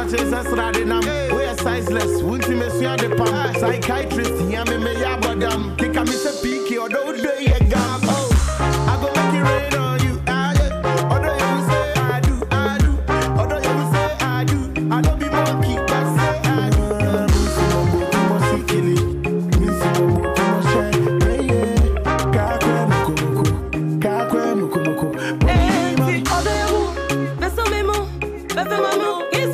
such as us radinam. We are sizeless, won't you miss your pam? Psychiatrist, yammy me yabadam. Kick a miss a peaky or don't do a gap. Oh, I go make it rain on you. Although you say I do. Although you say I do. I don't be monkey, but say I do. Is